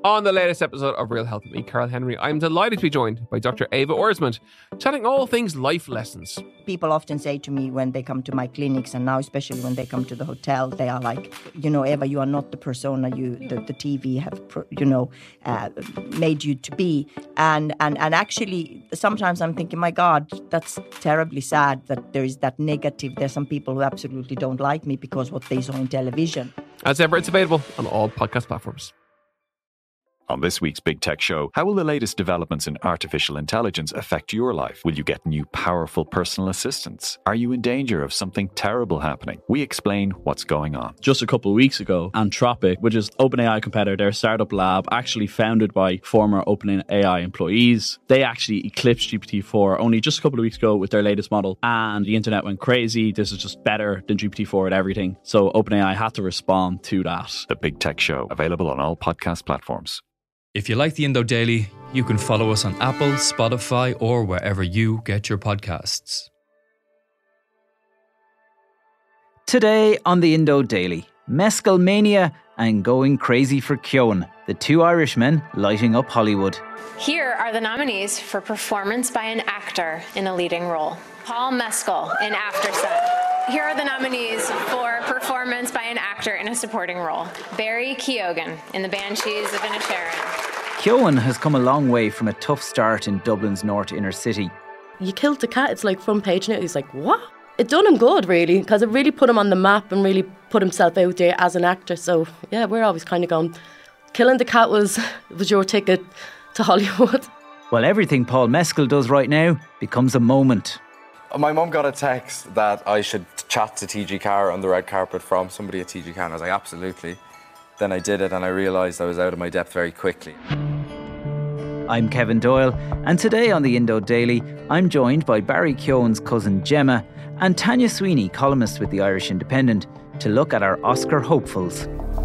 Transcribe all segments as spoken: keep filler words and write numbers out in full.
On the latest episode of Real Health with me, Carl Henry, I'm delighted to be joined by Doctor Ava Orsmond, chatting all things life lessons. People often say to me when they come to my clinics, and now especially when they come to the hotel, they are like, you know, Eva, you are not the persona you the, the T V have, you know, uh, made you to be. And, and and actually, sometimes I'm thinking, my God, that's terribly sad that there is that negative. There's some people who absolutely don't like me because what they saw in television. As ever, it's available on all podcast platforms. On this week's Big Tech Show, how will the latest developments in artificial intelligence affect your life? Will you get new powerful personal assistants? Are you in danger of something terrible happening? We explain what's going on. Just a couple of weeks ago, Anthropic, which is OpenAI competitor, their startup lab, actually founded by former OpenAI employees, they actually eclipsed G P T four only just a couple of weeks ago with their latest model, and the internet went crazy. This is just better than G P T four at everything. So OpenAI had to respond to that. The Big Tech Show, available on all podcast platforms. If you like the Indo Daily, you can follow us on Apple, Spotify, or wherever you get your podcasts. Today on the Indo Daily, Mescal Mania and Going Crazy for Keown, the two Irishmen lighting up Hollywood. Here are the nominees for performance by an actor in a leading role. Paul Mescal in After Sun. Here are the nominees for performance by an actor in a supporting role. Barry Keoghan in The Banshees of Inisherin. Keown has come a long way from a tough start in Dublin's north inner city. You killed the cat, it's like front page now. He's like, what? It done him good, really, because it really put him on the map and really put himself out there as an actor. So, yeah, we're always kind of going, killing the cat was, was your ticket to Hollywood. Well, everything Paul Mescal does right now becomes a moment. My mum got a text that I should chat to T G Carr on the red carpet from somebody at T G Carr, and I was like, absolutely. Then I did it, and I realised I was out of my depth very quickly. I'm Kevin Doyle, and today on the Indo Daily, I'm joined by Barry Keown's cousin Gemma and Tanya Sweeney, columnist with the Irish Independent, to look at our Oscar hopefuls.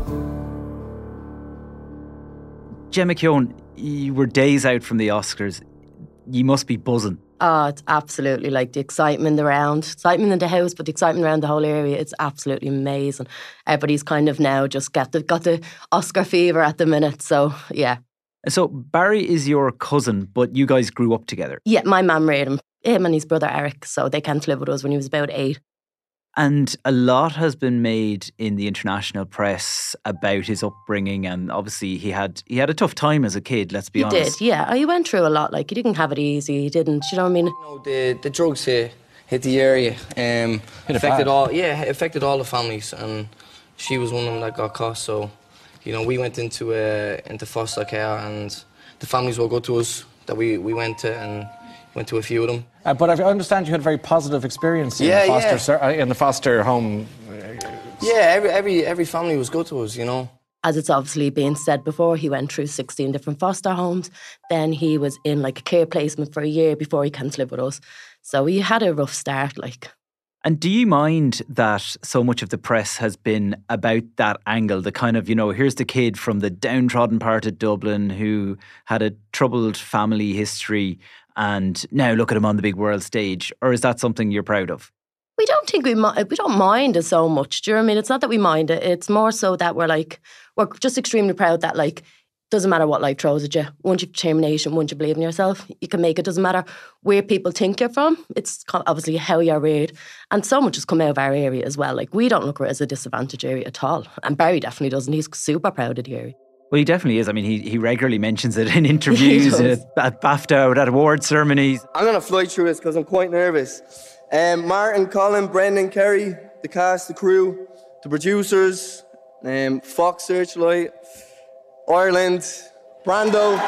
Gemma Keown, you were days out from the Oscars. You must be buzzing. Oh, it's absolutely like the excitement around, excitement in the house, but the excitement around the whole area, it's absolutely amazing. Everybody's kind of now just got the, got the Oscar fever at the minute, so yeah. So Barry is your cousin, but you guys grew up together? Yeah, my mum reared him, him and his brother Eric, so they came to live with us when he was about eight. And a lot has been made in the international press about his upbringing, and obviously he had he had a tough time as a kid, let's be he honest. He did, yeah. He went through a lot, like he didn't have it easy, he didn't, you know what I mean? You know, the, the drugs here hit the area, um, hit affected all, yeah, it affected all the families, and she was one of them that got caught, so, you know, we went into uh, into foster care, and the families were good to us that we, we went to, and went to a few of them. Uh, but I understand you had a very positive experience in, yeah, the, foster, yeah. in the foster home. Yeah, every, every, every family was good to us, you know. As it's obviously been said before, he went through sixteen different foster homes. Then he was in like a care placement for a year before he came to live with us. So he had a rough start, like. And do you mind that so much of the press has been about that angle, the kind of, you know, here's the kid from the downtrodden part of Dublin who had a troubled family history, and now look at him on the big world stage? Or is that something you're proud of? We don't think we mi- we don't mind it so much. Do you know what I mean? It's not that we mind it. It's more so that we're like, we're just extremely proud that like, doesn't matter what life throws at you. Once you've determination, once you believe in yourself, you can make it. Doesn't matter where people think you're from. It's obviously how you're reared. And so much has come out of our area as well. Like, we don't look at it as a disadvantaged area at all. And Barry definitely doesn't. He's super proud of the area. Well, he definitely is. I mean, he, he regularly mentions it in interviews, at, at BAFTA, or at award ceremonies. I'm going to fly through this because I'm quite nervous. Um, Martin, Colin, Brendan, Kerry, the cast, the crew, the producers, um, Fox Searchlight, Ireland, Brando.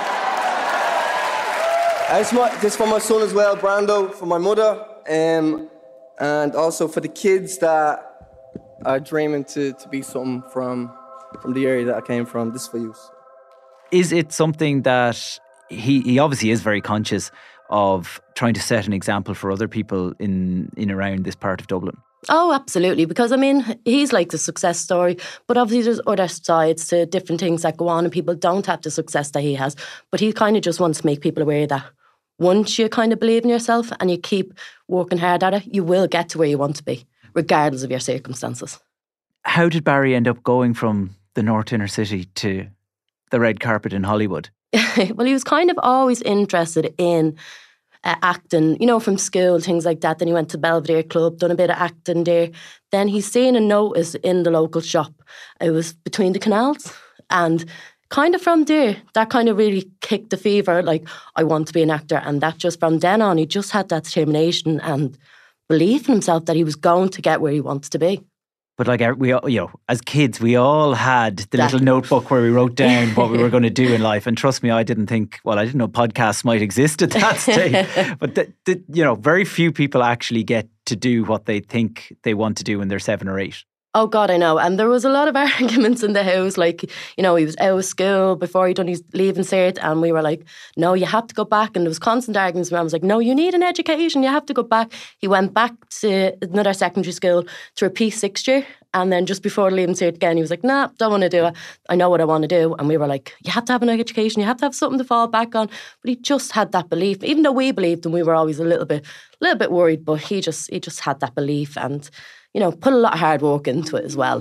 Uh, this, my, this for my son as well, Brando, for my mother, um, and also for the kids that are dreaming to, to be something from... from the area that I came from. This is for you. Is it something that he, he obviously is very conscious of trying to set an example for other people in, in around this part of Dublin? Oh, absolutely. Because, I mean, he's like the success story, but obviously there's other sides to different things that go on and people don't have the success that he has. But he kind of just wants to make people aware that once you kind of believe in yourself and you keep working hard at it, you will get to where you want to be, regardless of your circumstances. How did Barry end up going from the North Inner City to the red carpet in Hollywood? Well, he was kind of always interested in uh, acting, you know, from school, things like that. Then he went to Belvedere Club, done a bit of acting there. Then he's seen a notice in the local shop. It was Between the Canals. And kind of from there, that kind of really kicked the fever, like, I want to be an actor. And that just from then on, he just had that determination and belief in himself that he was going to get where he wants to be. But like we, all, you know, as kids, we all had the That- little notebook where we wrote down what we were going to do in life. And trust me, I didn't think, well, I didn't know podcasts might exist at that stage. But, the, the, you know, very few people actually get to do what they think they want to do when they're seven or eight. Oh God, I know. And there was a lot of arguments in the house. Like, you know, he was out of school before he'd done his leaving cert, and we were like, no, you have to go back. And there was constant arguments. My mum was like, no, you need an education. You have to go back. He went back to another secondary school to repeat sixth year. And then just before leaving cert again, he was like, nah, don't want to do it. I know what I want to do. And we were like, you have to have an education. You have to have something to fall back on. But he just had that belief. Even though we believed him, we were always a little bit, a little bit worried. But he just, he just had that belief, and you know, put a lot of hard work into it as well.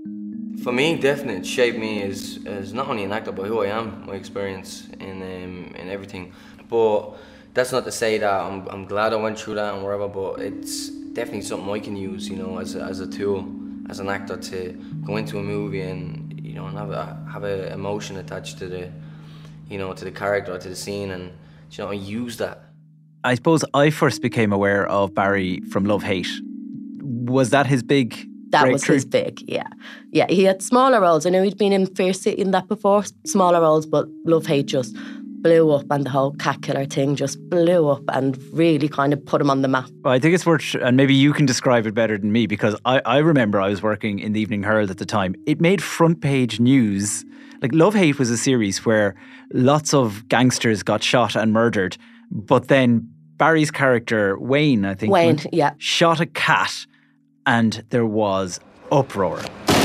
For me, definitely, it shaped me as, as not only an actor, but who I am, my experience in um, in everything. But that's not to say that I'm I'm glad I went through that and whatever. But it's definitely something I can use, you know, as a, as a tool, as an actor, to go into a movie and you know and have a have a emotion attached to the, you know, to the character or to the scene, and you know, use that. I suppose I first became aware of Barry from Love Hate. Was that his big That breakthrough? was his big, yeah. Yeah, he had smaller roles. I know he'd been in Fair City in that before, smaller roles, but Love Hate just blew up, and the whole cat killer thing just blew up and really kind of put him on the map. Well, I think it's worth, and maybe you can describe it better than me, because I, I remember I was working in the Evening Herald at the time. It made front page news. Like, Love Hate was a series where lots of gangsters got shot and murdered, but then Barry's character, Wayne, I think, Wayne, went- yeah. shot a cat, and there was uproar.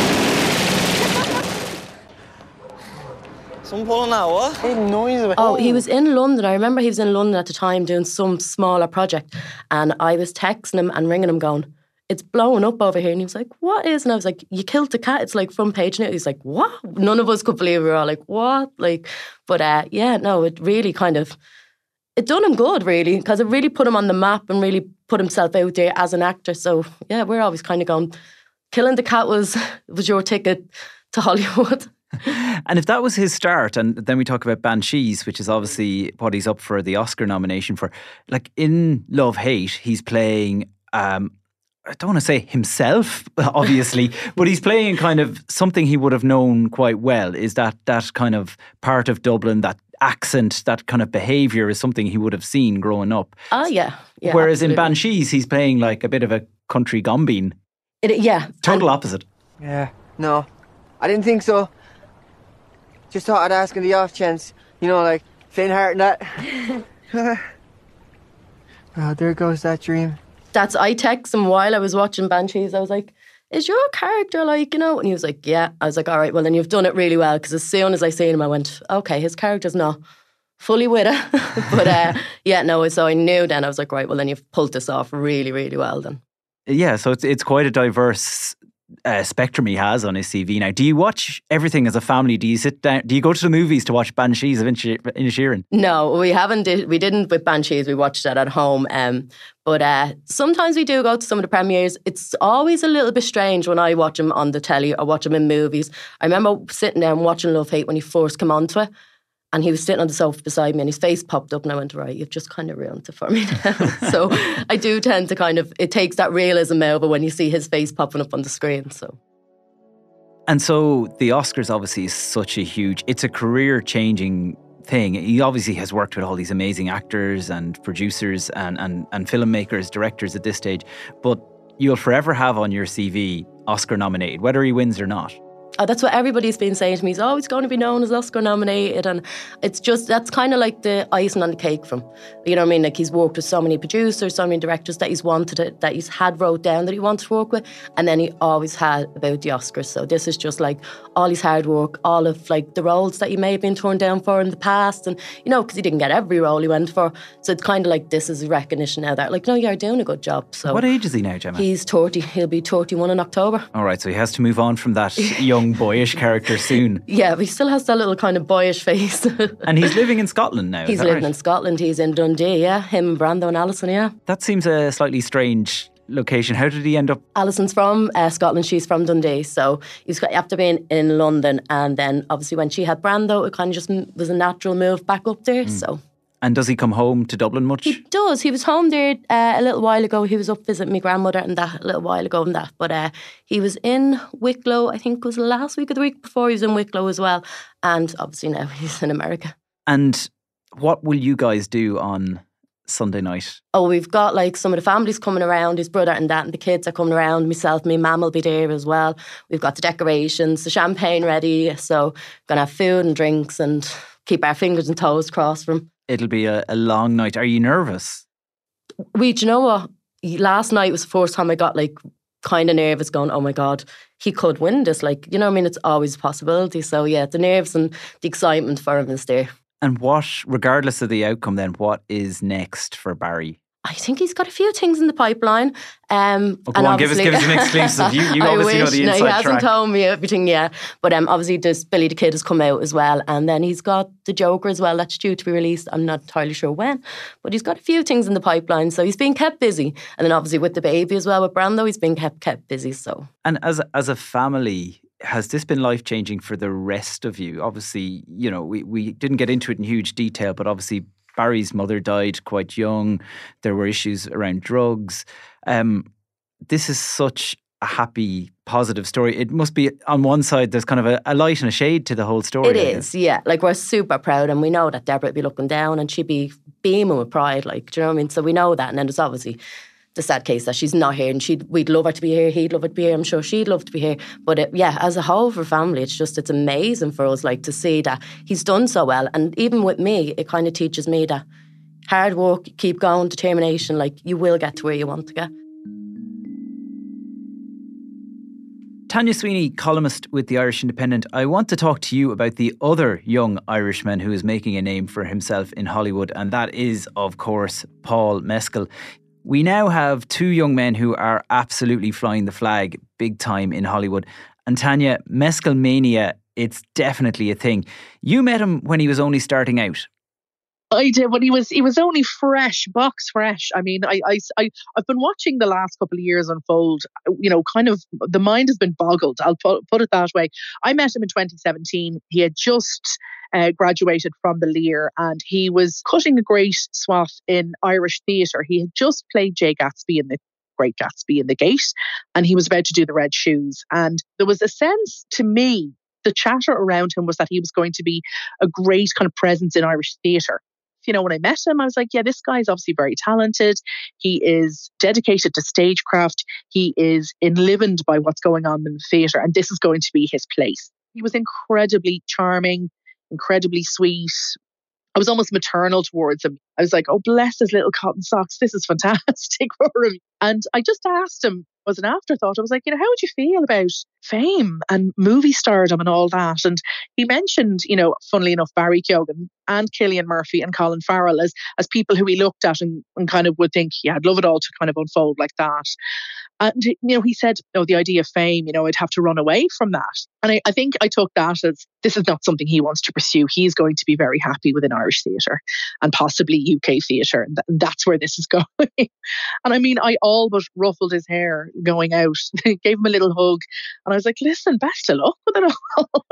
Someone pulling out, what? Hey, noise about Oh, he was in London. I remember he was in London at the time doing some smaller project, and I was texting him and ringing him going, it's blowing up over here. And he was like, what is? And I was like, you killed the cat. It's like front page now. He's like, what? None of us could believe it. We were all like, what? Like, but uh, yeah, no, it really kind of, it done him good, really, because it really put him on the map and really put himself out there as an actor. So yeah, we're always kind of going, killing the cat was was your ticket to Hollywood. And if that was his start, and then we talk about Banshees, which is obviously what he's up for the Oscar nomination for. Like, in Love Hate, he's playing, um, I don't want to say himself, obviously, but he's playing kind of something he would have known quite well, is that that kind of part of Dublin, that accent, that kind of behaviour is something he would have seen growing up. Oh, yeah. yeah Whereas absolutely. in Banshees, he's playing like a bit of a country gombeen. It, yeah. Total opposite. Yeah, no, I didn't think so. Just thought I'd ask in the off chance, you know, like faint heart and that. Oh, there goes that dream. That's, I texted him while I was watching Banshees. I was like, is your character like, you know? And he was like, yeah. I was like, all right, well, then you've done it really well. Because as soon as I seen him, I went, okay, his character's not fully with it. But uh, yeah, no, so I knew then. I was like, right, well, then you've pulled this off really, really well then. Yeah, so it's it's quite a diverse uh, spectrum he has on his C V now. Do you watch everything as a family? Do you sit down? Do you go to the movies to watch Banshees of Inisherin? No, we haven't. Did, we didn't with Banshees. We watched that at home. Um, but uh, sometimes we do go to some of the premieres. It's always a little bit strange when I watch him on the telly or watch him in movies. I remember sitting there and watching Love Hate when he first came onto it. And he was sitting on the sofa beside me and his face popped up and I went, right, you've just kind of ruined it for me now. So I do tend to kind of, it takes that realism over when you see his face popping up on the screen. So. And so the Oscars obviously is such a huge, it's a career-changing thing. He obviously has worked with all these amazing actors and producers and, and, and filmmakers, directors at this stage. But you'll forever have on your C V Oscar nominated, whether he wins or not. Oh, that's what everybody's been saying to me. He's always going to be known as Oscar nominated, and it's just, that's kind of like the icing on the cake from, you know what I mean? Like, he's worked with so many producers, so many directors that he's wanted to, that he's had wrote down that he wanted to work with, and then he always had about the Oscars. So this is just like all his hard work, all of like the roles that he may have been turned down for in the past, and you know, because he didn't get every role he went for. So it's kind of like this is recognition now that like, no, you're doing a good job. So what age is he now, Gemma? He's thirty. He'll be thirty-one in October. All right, so he has to move on from that young young boyish character soon. Yeah, but he still has that little kind of boyish face. And he's living in Scotland now. He's is that living right? in Scotland. He's in Dundee, yeah. Him and Brando and Alison, yeah. That seems a slightly strange location. How did he end up? Alison's from uh, Scotland, she's from Dundee, so he's got after being in London, and then obviously when she had Brando, it kind of just was a natural move back up there. Mm. So. And does he come home to Dublin much? He does. He was home there uh, a little while ago. He was up visiting my grandmother and that a little while ago and that. But uh, he was in Wicklow, I think it was last week or the week before. He was in Wicklow as well. And obviously now he's in America. And what will you guys do on Sunday night? Oh, we've got like some of the families coming around, his brother and that, and the kids are coming around. Myself, my mum will be there as well. We've got the decorations, the champagne ready. So we're going to have food and drinks and keep our fingers and toes crossed for him. It'll be a, a long night. Are you nervous? We, do you know what? Last night was the first time I got like kind of nervous going, oh my God, he could win this. Like, you know what I mean? It's always a possibility. So yeah, the nerves and the excitement for him is there. And what, regardless of the outcome then, what is next for Barry? I think he's got a few things in the pipeline. Um, oh, go on, give us, give us an exclusive. You, you obviously know the inside no, he hasn't track. told me everything yet. But um, obviously, there's Billy the Kid has come out as well. And then he's got The Joker as well. That's due to be released. I'm not entirely sure when. But he's got a few things in the pipeline. So he's been kept busy. And then obviously with the baby as well, with Brando, he's been kept kept busy. So And as, as a family, has this been life-changing for the rest of you? Obviously, you know, we, we didn't get into it in huge detail, but obviously Barry's mother died quite young. There were issues around drugs. Um, this is such a happy, positive story. It must be, on one side, there's kind of a, a light and a shade to the whole story. It is, yeah. Like, we're super proud, and we know that Deborah would be looking down and she'd be beaming with pride. Like, do you know what I mean? So we know that. And then there's obviously the sad case that she's not here, and she'd we'd love her to be here. He'd love her to be here. I'm sure she'd love to be here. But it, yeah, as a whole for family, it's just it's amazing for us, like, to see that he's done so well. And even with me, it kind of teaches me that hard work, keep going, determination. Like, you will get to where you want to get. Tanya Sweeney, columnist with the Irish Independent. I want to talk to you about the other young Irishman who is making a name for himself in Hollywood, and that is, of course, Paul Mescal. We now have two young men who are absolutely flying the flag big time in Hollywood. And Tanya, Mescal mania, it's definitely a thing. You met him when he was only starting out. I did when he was he was only fresh, box fresh. I mean, I, I, I, I've been watching the last couple of years unfold. You know, kind of the mind has been boggled. I'll put, put it that way. I met him in twenty seventeen. He had just uh, graduated from the Lear, and he was cutting a great swath in Irish theatre. He had just played Jay Gatsby in the Great Gatsby in The Gate, and he was about to do The Red Shoes. And there was a sense to me, the chatter around him was that he was going to be a great kind of presence in Irish theatre. You know, when I met him, I was like, yeah, this guy is obviously very talented. He is dedicated to stagecraft. He is enlivened by what's going on in the theatre, and this is going to be his place. He was incredibly charming, incredibly sweet. I was almost maternal towards him. I was like, oh, bless his little cotton socks. This is fantastic for him. And I just asked him, was an afterthought. I was like, you know, how would you feel about fame and movie stardom and all that? And he mentioned, you know, funnily enough, Barry Keoghan and Cillian Murphy and Colin Farrell as as people who he looked at and, and kind of would think, yeah, I'd love it all to kind of unfold like that. And, you know, he said, oh, the idea of fame, you know, I'd have to run away from that. And I, I think I took that as this is not something he wants to pursue. He's going to be very happy within Irish theatre and possibly U K theatre. And, th- and that's where this is going. And I mean, I all but ruffled his hair going out, gave him a little hug. And I was like, listen, best of luck with it all.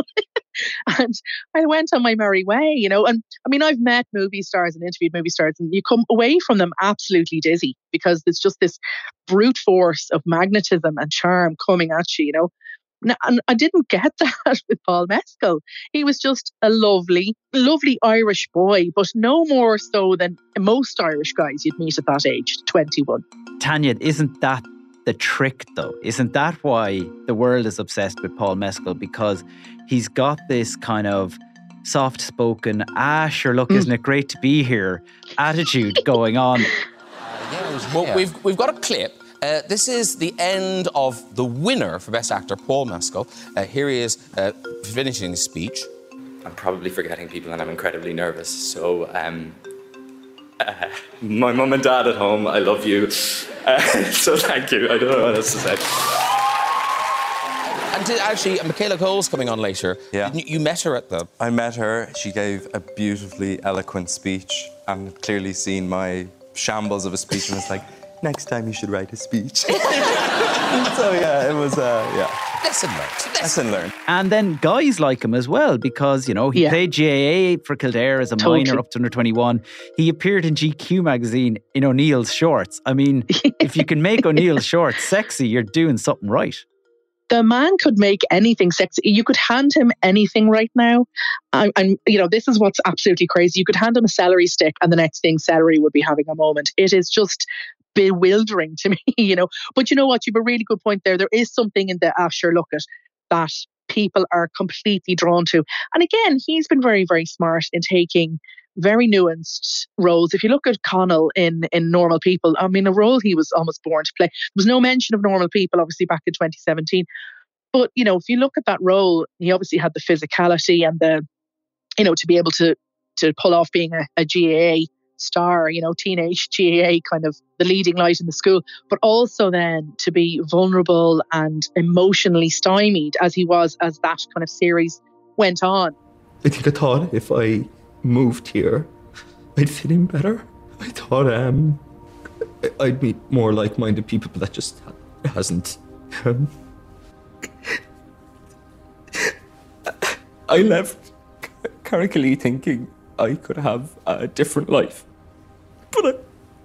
And I went on my merry way, you know. And I mean, I've met movie stars and interviewed movie stars, and you come away from them absolutely dizzy because there's just this brute force of magnetism and charm coming at you, you know. And I didn't get that with Paul Mescal. He was just a lovely, lovely Irish boy, but no more so than most Irish guys you'd meet at that age, twenty-one. Tanya, isn't that the trick though? Isn't that why the world is obsessed with Paul Mescal? Because he's got this kind of soft-spoken, ah, sure, look, mm. isn't it great to be here attitude going on. Uh, yeah, was, well, yeah. We've, we've got a clip. Uh, this is the end of the winner for Best Actor, Paul Mescal. Uh, here he is uh, finishing his speech. I'm probably forgetting people and I'm incredibly nervous. So, um, uh, my mum and dad at home, I love you. Uh, so thank you. I don't know what else to say. And did actually. Michaela Cole's coming on later. Yeah. You, you met her at the. I met her. She gave a beautifully eloquent speech and clearly seen my shambles of a speech and was like, next time you should write a speech. So, yeah, it was, uh, yeah. Lesson learned. Lesson, Lesson learned. And then guys like him as well because, you know, he Yeah. played G A A for Kildare as a Totally. minor up to under twenty-one. He appeared in G Q magazine in O'Neill's shorts. I mean, if you can make O'Neill's shorts sexy, you're doing something right. The man could make anything sexy. You could hand him anything right now. And, and, you know, this is what's absolutely crazy. You could hand him a celery stick and the next thing, celery would be having a moment. It is just bewildering to me, you know. But you know what? You have a really good point there. There is something in the Asher Luckett that people are completely drawn to. And again, he's been very, very smart in taking very nuanced roles. If you look at Connell in, in Normal People, I mean, a role he was almost born to play. There was no mention of Normal People, obviously, back in twenty seventeen. But, you know, if you look at that role, he obviously had the physicality and the, you know, to be able to to pull off being a, a G A A star, you know, teenage G A A, kind of the leading light in the school, but also then to be vulnerable and emotionally stymied as he was as that kind of series went on. I think I thought if I moved here, I'd fit in better. I thought um, I'd meet more like-minded people, but that just hasn't. Um, I left Carricklee thinking I could have a different life, but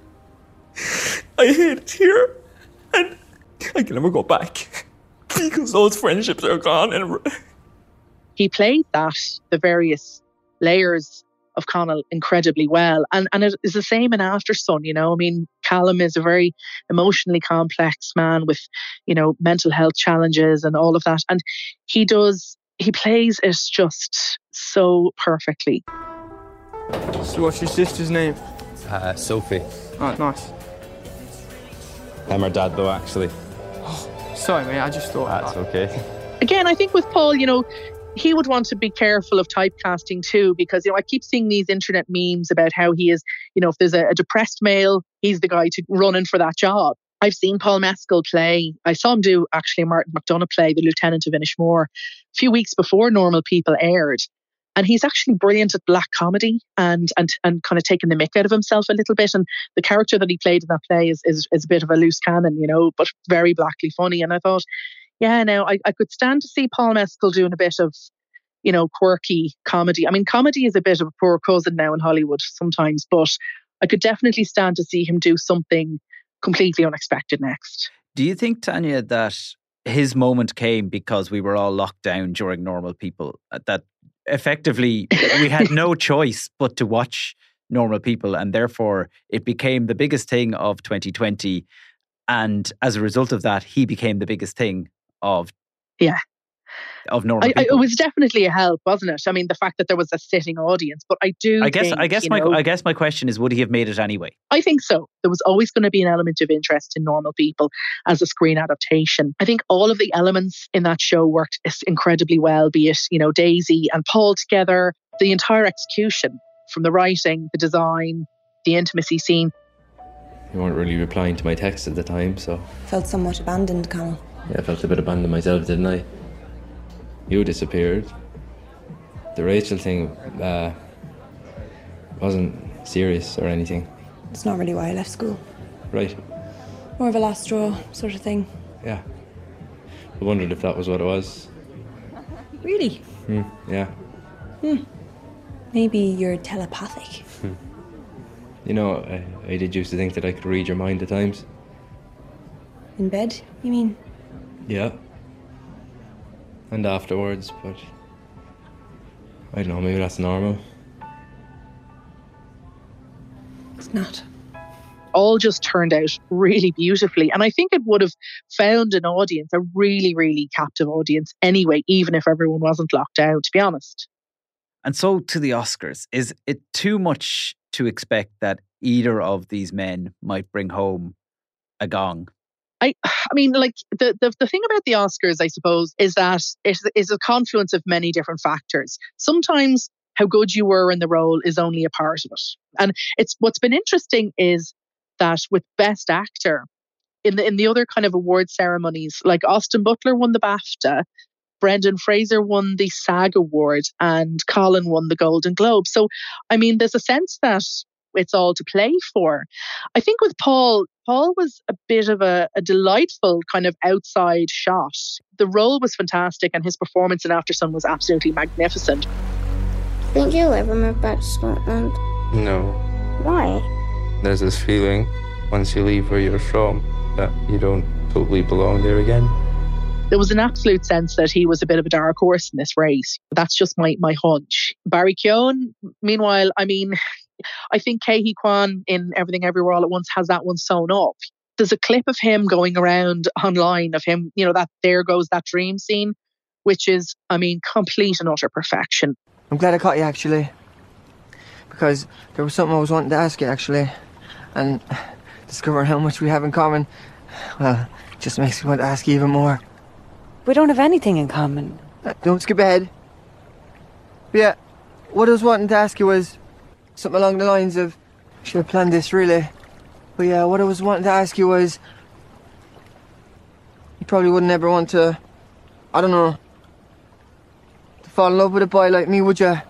I, I hate it here, and I can never go back because those friendships are gone. And he played that, the various layers of Connell incredibly well. And and it is the same in After Sun, you know. I mean, Callum is a very emotionally complex man with, you know, mental health challenges and all of that. And he does, he plays it just so perfectly. So what's your sister's name? Uh, Sophie. Oh, nice. I'm her dad though, actually. Oh, sorry, mate, I just thought... That's okay. Again, I think with Paul, you know, he would want to be careful of typecasting too, because, you know, I keep seeing these internet memes about how he is, you know, if there's a, a depressed male, he's the guy to run in for that job. I've seen Paul Mescal play. I saw him do actually Martin McDonagh play the Lieutenant of Inishmore a few weeks before Normal People aired. And he's actually brilliant at black comedy and and and kind of taking the mick out of himself a little bit. And the character that he played in that play is is, is a bit of a loose cannon, you know, but very blackly funny. And I thought, yeah, now I, I could stand to see Paul Mescal doing a bit of, you know, quirky comedy. I mean, comedy is a bit of a poor cousin now in Hollywood sometimes, but I could definitely stand to see him do something completely unexpected next. Do you think, Tanya, that his moment came because we were all locked down during Normal People? That effectively we had no choice but to watch Normal People, and therefore it became the biggest thing of twenty twenty. And as a result of that, he became the biggest thing of yeah of Normal I, I, People. it was definitely a help, wasn't it? I mean, the fact that there was a sitting audience, but I do. I guess. think, I guess my. know, I guess my question is: would he have made it anyway? I think so. There was always going to be an element of interest in Normal People as a screen adaptation. I think all of the elements in that show worked incredibly well. Be it, you know, Daisy and Paul together, the entire execution, from the writing, the design, the intimacy scene. You weren't really replying to my texts at the time, so Felt somewhat abandoned, Connell. yeah, I felt a bit abandoned myself, didn't I? You disappeared. The Rachel thing uh, wasn't serious or anything. It's not really why I left school. Right. More of a last straw sort of thing. Yeah. I wondered if that was what it was. Really? Hmm. Yeah. Hmm. Maybe you're telepathic. You know, I, I did used to think that I could read your mind at times. In bed, you mean? Yeah. And afterwards, but I don't know, maybe that's normal. It's not. All just turned out really beautifully. And I think it would have found an audience, a really, really captive audience anyway, even if everyone wasn't locked down, to be honest. And so to the Oscars, is it too much to expect that either of these men might bring home a gong? I, I mean, like the, the the thing about the Oscars, I suppose, is that it is a confluence of many different factors. Sometimes how good you were in the role is only a part of it. And it's what's been interesting is that with Best Actor, in the in the other kind of award ceremonies, like Austin Butler won the BAFTA, Brendan Fraser won the SAG Award and Colin won the Golden Globe. So, I mean, there's a sense that it's all to play for. I think with Paul, Paul was a bit of a, a delightful kind of outside shot. The role was fantastic and his performance in Aftersun was absolutely magnificent. Think you'll ever move back to Scotland? No. Why? There's this feeling once you leave where you're from that you don't totally belong there again. There was an absolute sense that he was a bit of a dark horse in this race. That's just my my hunch. Barry Keoghan, meanwhile, I mean, I think Ke Huy Quan in Everything Everywhere All at Once has that one sewn up. There's a clip of him going around online of him, you know, that there goes that dream scene, which is, I mean, complete and utter perfection. I'm glad I caught you, actually, because there was something I was wanting to ask you, actually, and discovering how much we have in common, well, it just makes me want to ask you even more. We don't have anything in common. Uh, don't skip ahead. But yeah, what I was wanting to ask you was something along the lines of, should have planned this really, but yeah, what I was wanting to ask you was, you probably wouldn't ever want to, I don't know, to fall in love with a boy like me, would you?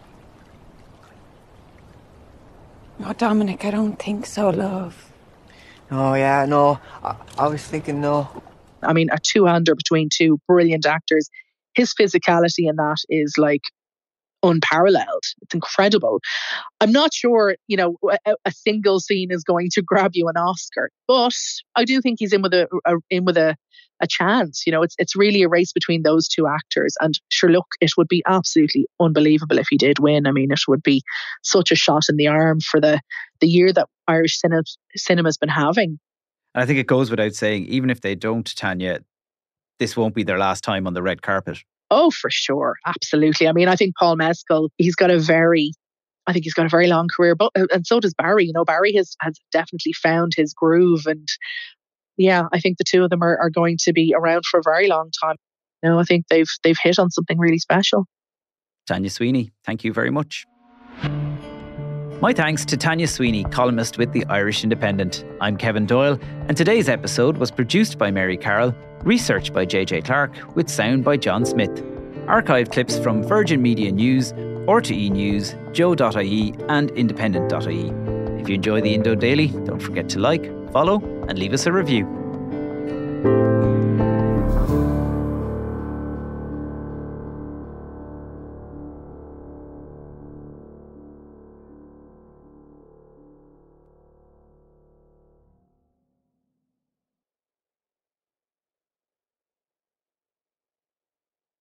Oh, Dominic, I don't think so, love. Oh yeah, no, I, I was thinking no. I mean, a two-hander between two brilliant actors. His physicality in that is like unparalleled. It's incredible. I'm not sure, you know, a, a single scene is going to grab you an Oscar, but I do think he's in with a, a in with a, a chance. You know, it's it's really a race between those two actors. And sure, look, it would be absolutely unbelievable if he did win. I mean, it would be such a shot in the arm for the the year that Irish cinema cinema's been having. And I think it goes without saying, even if they don't, Tanya, this won't be their last time on the red carpet. Oh, for sure. Absolutely. I mean, I think Paul Mescal, he's got a very, I think he's got a very long career, but and so does Barry. You know, Barry has, has definitely found his groove. And yeah, I think the two of them are, are going to be around for a very long time. You know, I think they've they've hit on something really special. Tanya Sweeney, thank you very much. My thanks to Tanya Sweeney, columnist with the Irish Independent. I'm Kevin Doyle, and today's episode was produced by Mary Carroll, researched by J J Clark, with sound by John Smith. Archive clips from Virgin Media News, R T E News, Joe dot I E and Independent dot I E. If you enjoy the Indo Daily, don't forget to like, follow and leave us a review.